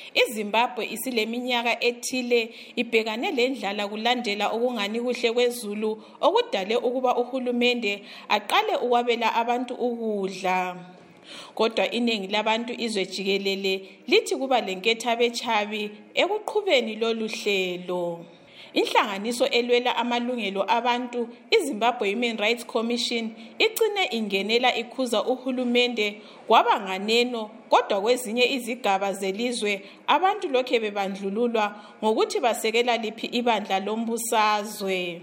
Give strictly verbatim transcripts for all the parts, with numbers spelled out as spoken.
iZimbabwe isileminyaka ethile ibhekane lendlala kulandela okungani kuhle kwezulu okudale ukuba uhulumende aqale ukwabela abantu ukudla. Kodwa iningi labantu izwe jikelele lithi kuba lenkethabetshabi ekuqhubeni lolu hlelo. Inhlanganiso elwela amalungelo abantu, iZimbabwe Human Rights Commission, icine ingenela ikhuza uhulumende kwaba nganeno, kodwa kwezinye izigaba zelizwe abantu lokhe bebandlululwa ngokuthi basekela liphi ibandla lombusazwe.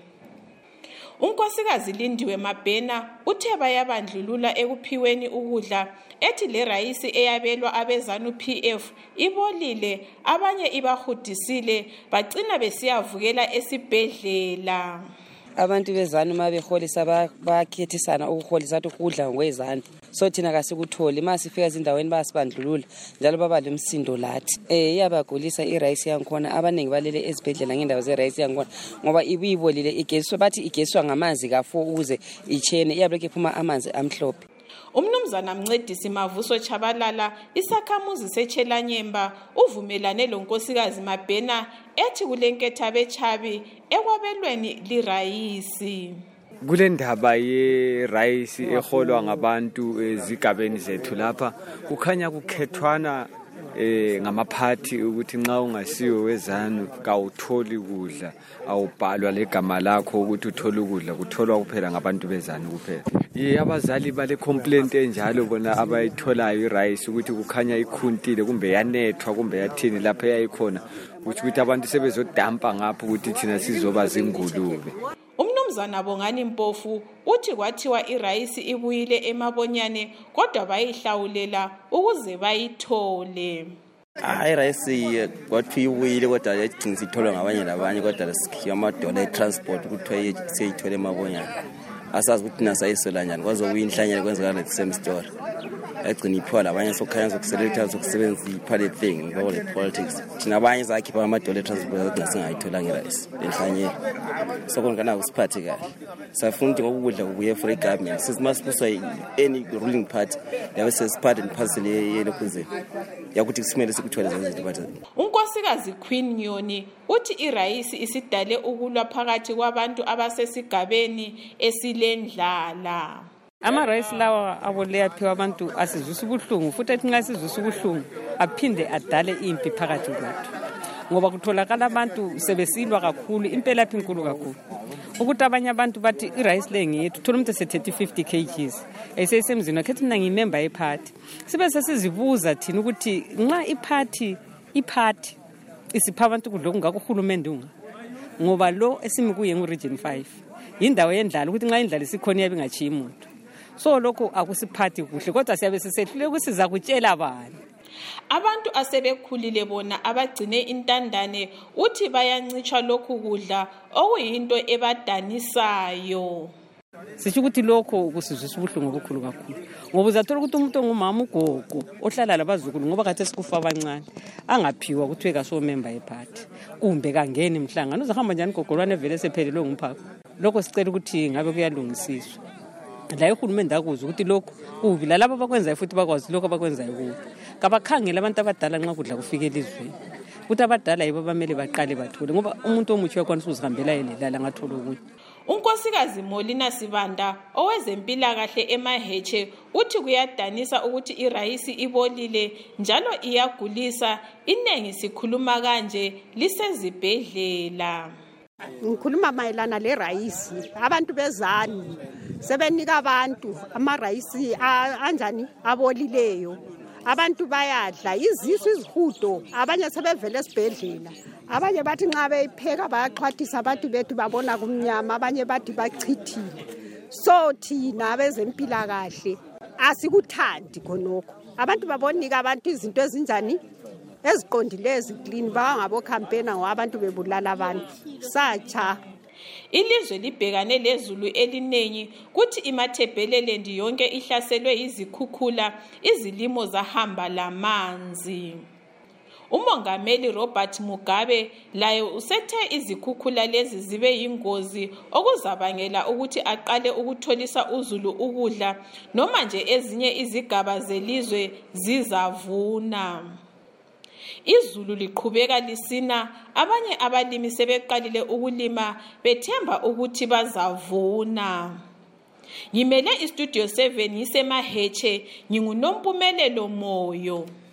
Unkosikazi Lindiwe Mabhena uthe bayabandlulula ekuphiweni ukudla, ethi le rayisi eyabelwa abezanu P F ibolile, abanye ibahudisile, bagcina besiyavukela esibhedlela. Abantu bezanu mabeholisa bayakhethisana ukuholisa ukudla ngokwezanu. So thina kasikutholi masifika ezindaweni basibandlulula njalo baba lemsindo lathi. Eh iyabagulisa irayisi yankhona, abaningi balele ezibhedlela ngendawo zerayisi yankhona ngoba ibuyibolile igeswa, bathi igeswa ngamanzi kafo ukuze ichene, iyabeke iphuma amanzi amhlophe. Umnumzana Mncedisi Mavuso Chabalala, isakhamuzi seChelanyemba, uvumelane lonkosikazi Mabhena ethi kulenkethabetshabi ekwabelweni lirayisi. Kule ndaba yerayisi eholwa ngabantu ezigabeni zethu lapha kukhanya kukhethwana eh ngamaphathi ukuthi nxa ungasiyo wezanu kawutholi kudla, awubhalwa legama lakho ukuthi uthole ukudla, kutholwa kuphela ngabantu bezanu kuphela. Ye abazali bale complaint enjalo bona abayitholayo irayisi ukuthi kukhanya ikhuntile kumbe yanethwa kumbe yathini lapha yayikhona, ukuthi abantu sebezodampa ngapho ukuthi thina sizoba zingulube. Umnumzana Bongani Mpofu uthi kwathiwa irayisi ibuyile emabonyane kodwa bayihlawulela ukuze bayithole. Hayi irayisi kwathi ibuyile kodwa yagcina itholwa ngabanye labanye kodwa sikhiya amadola etransport ukuthi seyithole emabonyane. Asazi ukuthi nasayisola njani kwaze kuyinhlanyela kwenzeka le same story. Yagcina iphiwa labanye sokhanya sokuselecta sokusebenzisa ipale thing ngoba le politics. Thina abanye zakhipha amadola etransport kodwa singayithola ngerayisi enhlanyela. Sokungana usiphathe kahle. Safunda ngokudla kubuye for government. Since masipuswa any ruling party yabe sesiphathe parcel yelokuze yakuthi kusimele sikuthwele izinto bathe. Unkosikazi Queen Nyoni uthi irayisi isidale ukulwa phakathi kwabantu abasesigabeni esilendlala. Ama rice lawa aboleya phiwa abantu asizwisa ubuhlungu futhi ethi nxa sizwisa ubuhlungu aphinde adale impi phakathi kwethu. Ngoba kutholakala abantu sebesilwa kakhulu, impela phi inkulu kakhulu. Ukuthi abanye abantu bathi irayisi le ngiyethu thola umuntu ese-thirty fifty kilograms esesemzini wakhe mina ngimember yephathi. Sibe sesizibuza thina ukuthi nxa iphathi iphathi isipha abantu kudla okungakho uhulumende unga. Ngoba lo esimi kuye ngu-region five yindawo yendlala ukuthi nxa indlala isikhona yabe ngachiyi umuntu. So lokho akusiphathi kuhle kodwa siyabe sisehlule ukusiza kutshela abantu. Abantu asebekhulile bona abagcine intandane uthi bayancitsha lokhu kudla okuyinto ebadanisayo. Sisho ukuthi lokho kusizwisa ubuhlungu obukhulu kakhulu. Ngoba uzathola ukuthi umuntu ongumama ugogo ohlala labazukulu ngoba kade sikufa abancane angaphiwa ukuthi ekaso member yephathi kumbe kangene emhlangano uzahamba njani gogolwane vele sephelelwe ngumphako. Lokho sicela ukuthi ngabe kuyalungisiswa. La uhulumende akuze ukuthi lokho kubi lalabo abakwenzayo futhi bakwazi lokho abakwenzayo kubi. Kabakhangela abantu abadala nxa kudla kufika elizweni. Ukuthi abadala yibo bamele baqale bathole ngoba umuntu omutsho yakwanisa uzihambela yena lala ngathola ukuthi. Unkosikazi Molina Sibanda owezempilakahle eMaheche uthi kuyadanisa ukuthi irayisi ibolile njalo iyagulisa, inengi sikhuluma kanje lisezibhedlela. Ngikhuluma mayelana le rayisi, abantu bezani sebenika abantu amarayisi anjani abolileyo, abantu bayadla izisu izihudo, abanye sebevele esibhedlela, abanye bathi nxa beyipheka bayaxhwathisa abantu bethu babona kumnyama, abanye bathi bachithile. So thina abezempilakahle asikuthandi khonokho, abantu babonika abantu izinto ezinjani eziqondileyo eziclean bangabo campaigner ngoba abantu bebulala abantu sacha. Ilizwe libhekane lezulu elinengi kuthi iMatabeleland yonke ihlaselwe izikhukhula, izilimo zahamba lamanzi. Umongameli Robert Mugabe laye usethe izikhukhula lezi zibe yingozi okuzabangela ukuthi aqale ukutholisa uzulu ukudla noma nje ezinye izigaba zelizwe zizavuna. Izulu liqhubeka lisina, abanye abalimi sebeqalile ukulima bethemba ukuthi bazavuna. Ngimele iStudio seven ngisemaHeche, nginguNompumelelo Moyo.